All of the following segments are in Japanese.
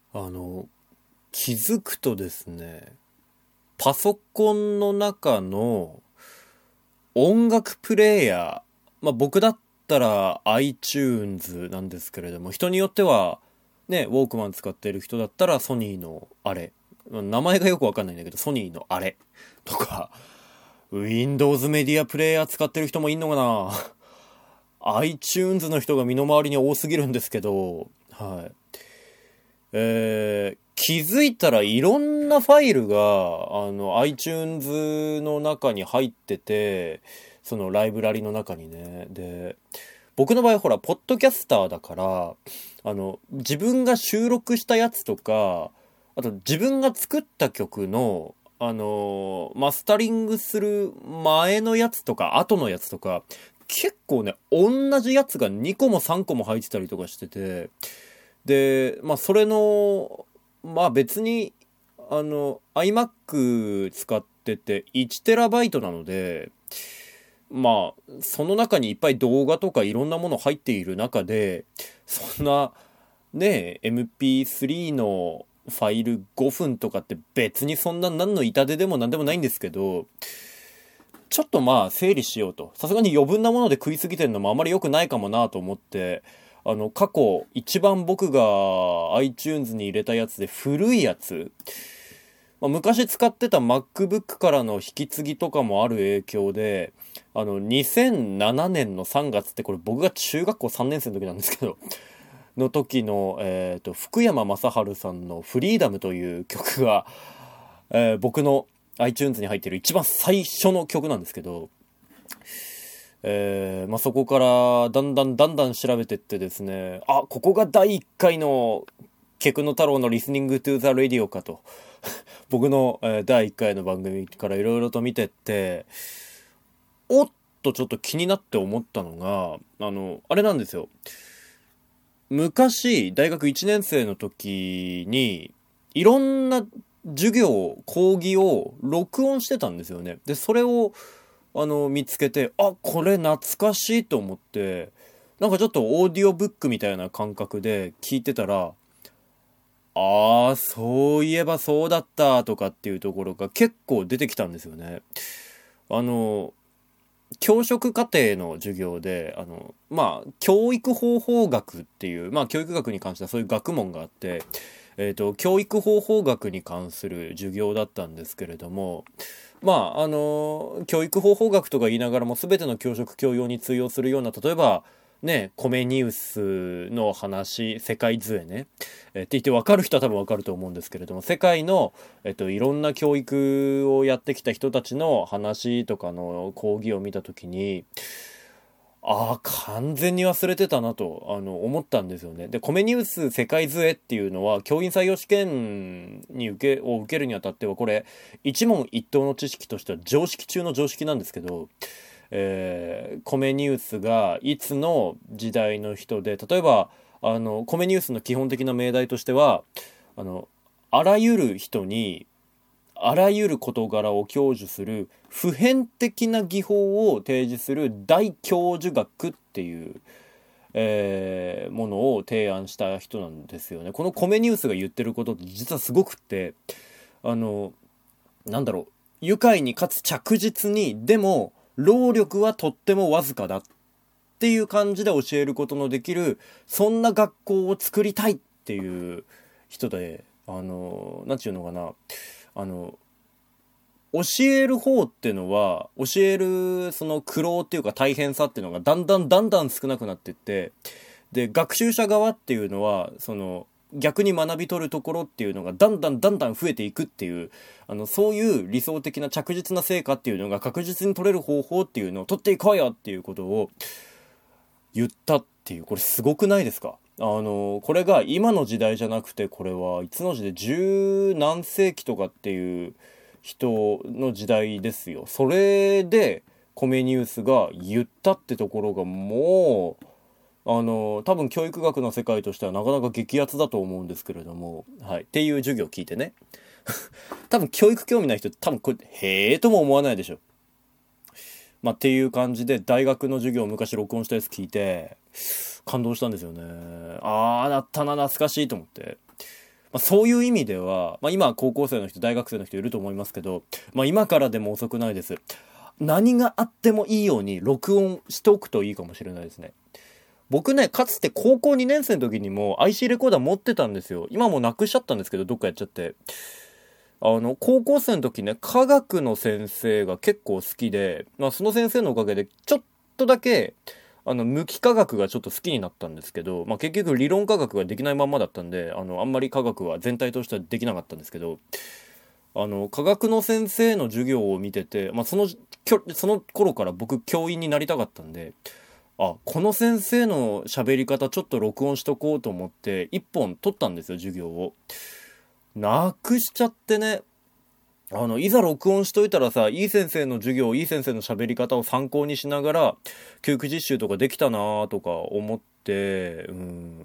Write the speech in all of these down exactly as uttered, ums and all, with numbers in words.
あの、気づくとですね、パソコンの中の音楽プレイヤー、まあ僕だったら iTunes なんですけれども、人によってはね、ウォークマン使ってる人だったらソニーのあれ、名前がよくわかんないんだけど、ソニーのあれとか、Windows メディアプレイヤー使ってる人もいんのかなiTunes の人が身の回りに多すぎるんですけど、はい。えー、気づいたらいろんなファイルが、あの、iTunes の中に入ってて、そのライブラリの中にね。で、僕の場合ほら、ポッドキャスターだから、あの、自分が収録したやつとか、あと自分が作った曲の、あの、マスタリングする前のやつとか、後のやつとか、結構ね、同じやつがにこもさんこも入ってたりとかしてて、で、まあ、それの、まあ別に、あの、iMac 使ってていちテラバイトなので、まあ、その中にいっぱい動画とかいろんなもの入っている中で、そんな、ね、エムピースリー のファイルごふんとかって別にそんな何の痛手でも何でもないんですけど、ちょっとまあ整理しようと。さすがに余分なもので食いすぎてるのもあまり良くないかもなと思って、あの、過去一番僕が iTunes に入れたやつで古いやつ、まあ、昔使ってた MacBook からの引き継ぎとかもある影響で、あの、にせんななねんのさんがつってこれ僕が中学校さんねん生の時なんですけど、の時の、えっと、福山雅治さんのフリーダムという曲が、えー僕の iTunes に入ってる一番最初の曲なんですけど、えーまあ、そこからだんだんだんだん調べてってですね、あ、ここがだいいっかいのケクノ太郎のリスニングトゥーザレディオかと。僕の、えーだいいっかいの番組からいろいろと見てって、おっとちょっと気になって思ったのが、あの、あれなんですよ。昔、大学いちねん生の時に、いろんな授業、講義を録音してたんですよね。で、それを、あの、見つけて、あ、これ懐かしいと思って、なんかちょっとオーディオブックみたいな感覚で聞いてたら、ああ、そういえばそうだったとかっていうところが結構出てきたんですよね。あの、教職課程の授業で、あの、まあ、教育方法学っていう、まあ、教育学に関してはそういう学問があって、えっと、教育方法学に関する授業だったんですけれども、まあ、あの、教育方法学とか言いながらも全ての教職教養に通用するような、例えば、ね、コメニウスの話、世界図絵ね。えって言って分かる人は多分分かると思うんですけれども、世界の、えっと、いろんな教育をやってきた人たちの話とかの講義を見たときに、ああ、完全に忘れてたなと、あの、思ったんですよね。で、コメニウス世界図絵っていうのは、教員採用試験に受け、を受けるにあたっては、これ、一問一答の知識としては常識中の常識なんですけど、えーコメニウスがいつの時代の人で、例えば、あの、コメニウスの基本的な命題としては、あの、あらゆる人にあらゆる事柄を享受する普遍的な技法を提示する大教授学っていう、えーものを提案した人なんですよね。このコメニウスが言ってることって実はすごくって、あの、なんだろう、愉快にかつ着実に、でも労力はとってもわずかだっていう感じで教えることのできる、そんな学校を作りたいっていう人で、あの、なんていうのかな、あの、教える方っていうのは、教えるその苦労っていうか大変さっていうのがだんだんだんだん少なくなっていって、で、学習者側っていうのは、その、逆に学び取るところっていうのがだんだんだんだん増えていくっていう、あの、そういう理想的な着実な成果っていうのが確実に取れる方法っていうのを取っていこうよっていうことを言ったっていう、これすごくないですか？あの、これが今の時代じゃなくて、これはいつの時代、十何世紀とかっていう人の時代ですよ。それでコメニウスが言ったってところがもう、あの、多分教育学の世界としてはなかなか激アツだと思うんですけれども、はい。っていう授業を聞いてね。多分教育興味ない人多分これ、へーとも思わないでしょ。まあ、っていう感じで大学の授業を昔録音したやつ聞いて感動したんですよね。ああ、だったな、懐かしいと思って。 まあ、そういう意味では、まあ、今高校生の人大学生の人いると思いますけど、まあ、今からでも遅くないです。何があってもいいように録音しておくといいかもしれないですね。僕ね、かつて高校にねん生の時にも アイシー レコーダー持ってたんですよ。今もうなくしちゃったんですけど、どっかやっちゃって。あの、高校生の時ね、科学の先生が結構好きで、まあその先生のおかげで、ちょっとだけ、あの、無機化学がちょっと好きになったんですけど、まあ結局理論科学ができないまんまだったんで、あの、あんまり科学は全体としてはできなかったんですけど、あの、科学の先生の授業を見てて、まあその、その頃から僕教員になりたかったんで、あ、この先生の喋り方ちょっと録音しとこうと思って一本取ったんですよ、授業を。なくしちゃってね。あの、いざ録音しといたらさ、いい先生の授業、いい先生の喋り方を参考にしながら、教育実習とかできたなとか思って、うん。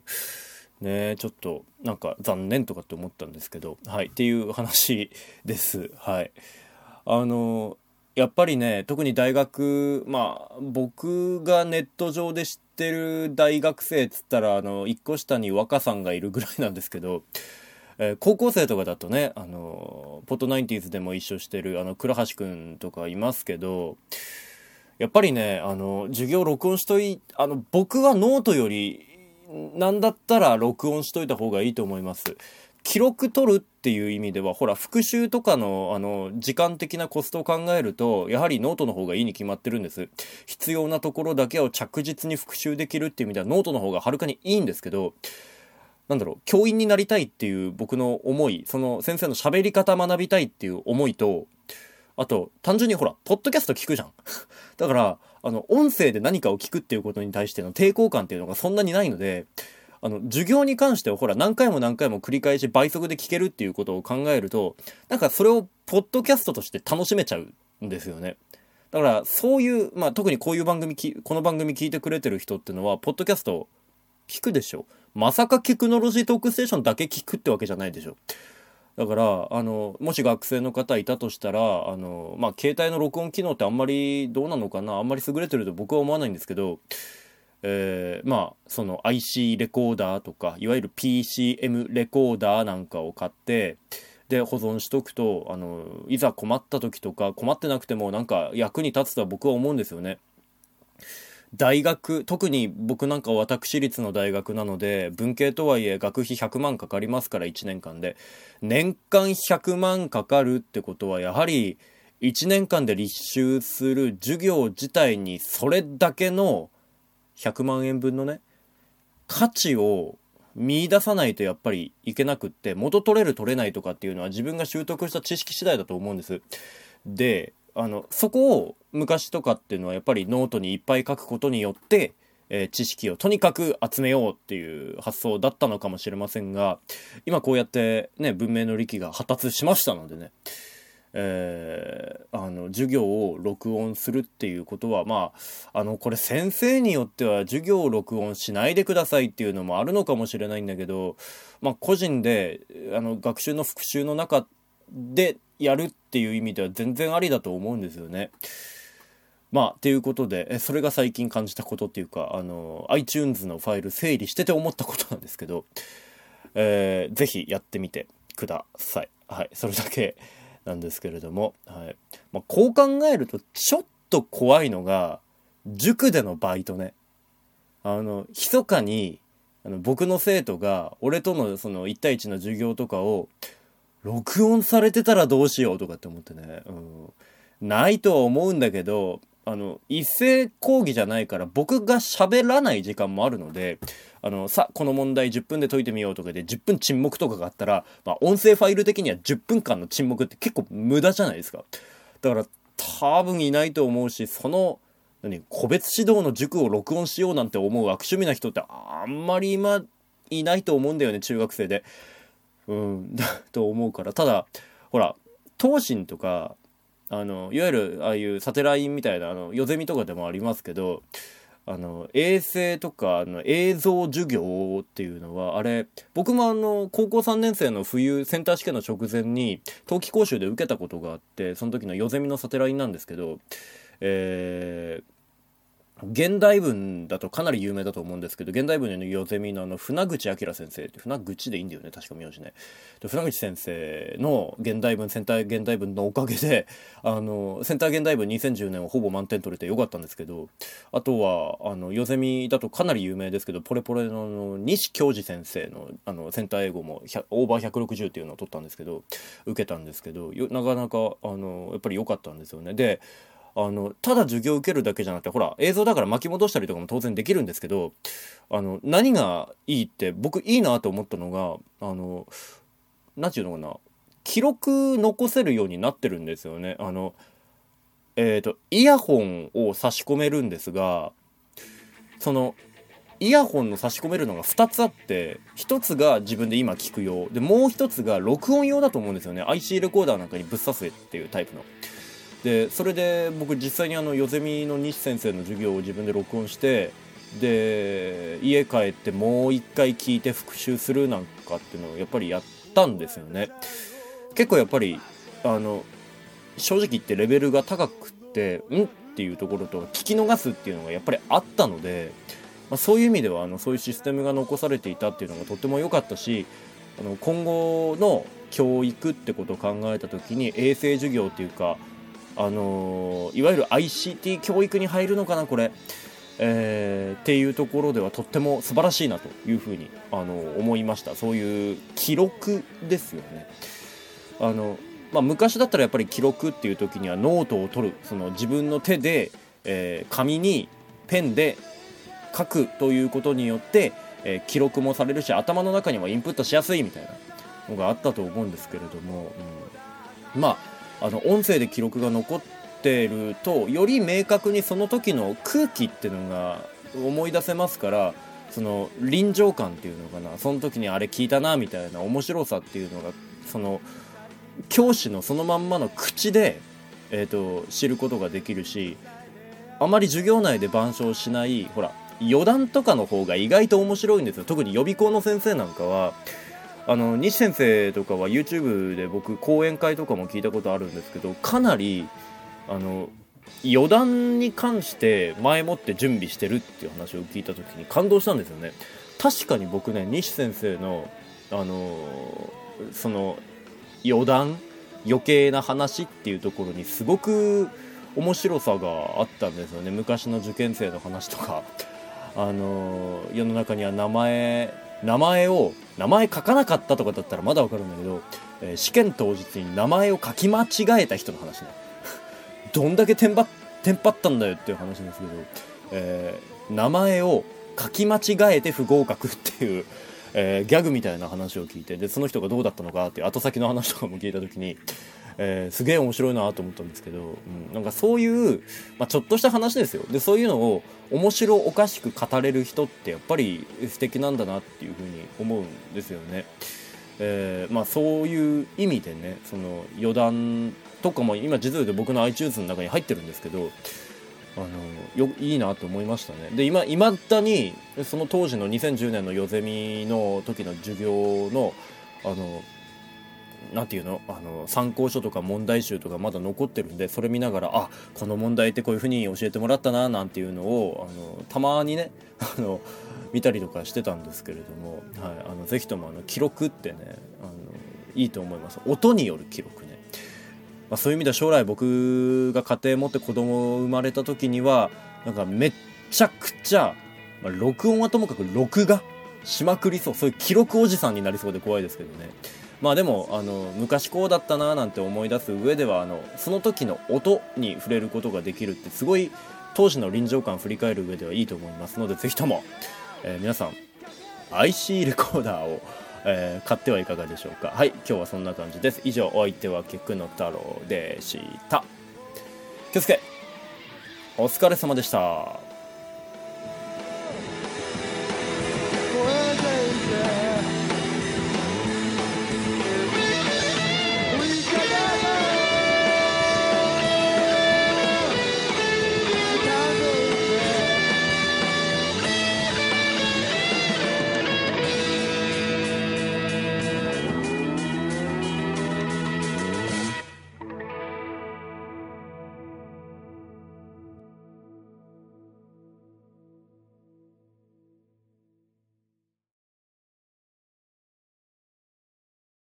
ねえ、ちょっと、なんか残念とかって思ったんですけど、はい、っていう話です。はい。あの、やっぱりね、特に大学、まあ、僕がネット上で知ってる大学生っつったら、あの、一個下に若さんがいるぐらいなんですけど、えー高校生とかだとね、あの、ポットナインティーズでも一緒してる、あの、倉橋くんとかいますけど、やっぱりね、あの、授業録音しとい、あの、僕はノートより、なんだったら録音しといた方がいいと思います。記録取るっていう意味では、ほら、復習とかの、あの、時間的なコストを考えると、やはりノートの方がいいに決まってるんです。必要なところだけを着実に復習できるっていう意味では、ノートの方がはるかにいいんですけど、なんだろう、教員になりたいっていう僕の思い、その先生の喋り方学びたいっていう思いと、あと、単純にほら、ポッドキャスト聞くじゃん。だから、あの、音声で何かを聞くっていうことに対しての抵抗感っていうのがそんなにないので、あの、授業に関してはほら、何回も何回も繰り返し倍速で聞けるっていうことを考えると、なんかそれをポッドキャストとして楽しめちゃうんですよね。だから、そういう、まあ、特にこういう番組き、この番組聞いてくれてる人っていうのは、ポッドキャスト聞くでしょ。まさかテクノロジートークステーションだけ聞くってわけじゃないでしょ。だから、あの、もし学生の方いたとしたら、あの、まあ、携帯の録音機能ってあんまりどうなのかな、あんまり優れてると僕は思わないんですけど、えー、まあ、その アイシー レコーダーとか、いわゆる ピーシーエム レコーダーなんかを買って、で、保存しとくと、あの、いざ困った時とか、困ってなくてもなんか役に立つとは僕は思うんですよね。大学、特に僕なんか私立の大学なので、文系とはいえ学費ひゃくまんかかりますからいちねんかんで。年間ひゃくまんかかるってことは、やはりいちねんかんで履修する授業自体にそれだけのひゃくまんえんぶんのね、価値を見出さないとやっぱりいけなくって、元取れる取れないとかっていうのは自分が習得した知識次第だと思うんです。で、あの、そこを昔とかっていうのはやっぱりノートにいっぱい書くことによって、えー知識をとにかく集めようっていう発想だったのかもしれませんが、今こうやってね、文明の利器が発達しましたのでね、えーあの、授業を録音するっていうことは、まあ、あの、これ先生によっては授業を録音しないでくださいっていうのもあるのかもしれないんだけど、まあ、個人で、あの、学習の復習の中でやるっていう意味では全然ありだと思うんですよね。まあ、っていうことで、えそれが最近感じたことっていうか、あの、iTunes のファイル整理してて思ったことなんですけど、えーぜひやってみてください。はい、それだけなんですけれども、はい。まあ、こう考えると、ちょっと怖いのが、塾でのバイトね。あの、密かに、あの、僕の生徒が、俺とのそのいち対いちの授業とかを、録音されてたらどうしようとかって思ってね、うん、ないとは思うんだけど、あの一斉講義じゃないから僕が喋らない時間もあるので、あのさこの問題じゅっぷんで解いてみようとかでじゅっぷん沈黙とかがあったら、まあ、音声ファイル的にはじゅっぷんかんの沈黙って結構無駄じゃないですか。だから多分いないと思うし、その何個別指導の塾を録音しようなんて思う悪趣味な人ってあんまり今いないと思うんだよね、中学生で。うんだと思うから。ただほら東進とか、あのいわゆるああいうサテラインみたいなあのヨゼミとかでもありますけど、あの衛星とかあの映像授業っていうのは、あれ僕もあの高校さんねん生の冬センター試験の直前に冬季講習で受けたことがあって、その時のヨゼミのサテラインなんですけど、え現代文だとかなり有名だと思うんですけど、現代文のヨゼミのあの船口明先生って、船口でいいんだよね、確か名字ね。で船口先生の現代文、センター現代文のおかげで、あのセンター現代文にせんじゅうねんはほぼ満点取れてよかったんですけど、あとはあのヨゼミだとかなり有名ですけど、ポレポレのあの西京二先生のあのセンター英語もオーバーひゃくろくじゅうっていうのを取ったんですけど、受けたんですけど、なかなかあのやっぱり良かったんですよね。であのただ授業を受けるだけじゃなくて、ほら映像だから巻き戻したりとかも当然できるんですけど、あの何がいいって僕いいなと思ったのが、あのなんていうのかな、記録残せるようになってるんですよね。あのえっとイヤホンを差し込めるんですが、そのイヤホンの差し込めるのがふたつあって、ひとつが自分で今聞く用で、もうひとつが録音用だと思うんですよね。 アイシー レコーダーなんかにぶっ刺すっていうタイプので、それで僕実際にあのヨゼミの西先生の授業を自分で録音して、で家帰ってもう一回聞いて復習するなんかっていうのをやっぱりやったんですよね。結構やっぱりあの正直言ってレベルが高くってんっていうところと聞き逃すっていうのがやっぱりあったので、まあ、そういう意味ではあのそういうシステムが残されていたっていうのがとっても良かったし、あの今後の教育ってことを考えた時に衛生授業っていうか、あのー、いわゆる アイシーティー 教育に入るのかなこれ、えー、っていうところではとっても素晴らしいなというふうに、あのー、思いました。そういう記録ですよね。あの、まあ、昔だったらやっぱり記録っていう時にはノートを取る、その自分の手で、えー、紙にペンで書くということによって、えー、記録もされるし頭の中にはインプットしやすいみたいなのがあったと思うんですけれども、うん、まああの音声で記録が残ってるとより明確にその時の空気っていうのが思い出せますから、その臨場感っていうのかな、その時にあれ聞いたなみたいな面白さっていうのがその教師のそのまんまの口で、えーと、知ることができるし、あまり授業内で板書しないほら余談とかの方が意外と面白いんですよ。特に予備校の先生なんかはあの西先生とかは YouTube で僕講演会とかも聞いたことあるんですけど、かなりあの余談に関して前もって準備してるっていう話を聞いた時に感動したんですよね。確かに僕ね、西先生のあのその余談余計な話っていうところにすごく面白さがあったんですよね。昔の受験生の話とか、あの世の中には名前名前を名前書かなかったとかだったらまだわかるんだけど、えー、試験当日に名前を書き間違えた人の話ねどんだけテンパテンパったんだよっていう話ですけど、えー、名前を書き間違えて不合格っていう、えー、ギャグみたいな話を聞いて、でその人がどうだったのかっていう後先の話とかも聞いた時に、えー、すげえ面白いなと思ったんですけど、うん、なんかそういう、まあ、ちょっとした話ですよ。でそういうのを面白おかしく語れる人ってやっぱり素敵なんだなっていうふうに思うんですよね。えー、まあそういう意味でね、その余談とかも今実はで僕の iTunes の中に入ってるんですけど、あのよいいなと思いましたね。で今未だにその当時のにせんじゅうねんのヨゼミの時の授業のあのなんていうの、あの参考書とか問題集とかまだ残ってるんで、それ見ながらあこの問題ってこういう風に教えてもらったななんていうのをあのたまにねあの見たりとかしてたんですけれども、はい、あのぜひともあの記録ってね、あのいいと思います。音による記録ね、まあ、そういう意味では将来僕が家庭持って子供生まれた時にはなんかめっちゃくちゃ、まあ、録音はともかく録画しまくりそう、そういう記録おじさんになりそうで怖いですけどね。まあでもあの昔こうだったななんて思い出す上では、あのその時の音に触れることができるってすごい当時の臨場感を振り返る上ではいいと思いますので、ぜひとも、えー、皆さん アイシー レコーダーを、えー、買ってはいかがでしょうか。はい、今日はそんな感じです。以上、お相手は菊野太郎でした。気をつけ、お疲れ様でした。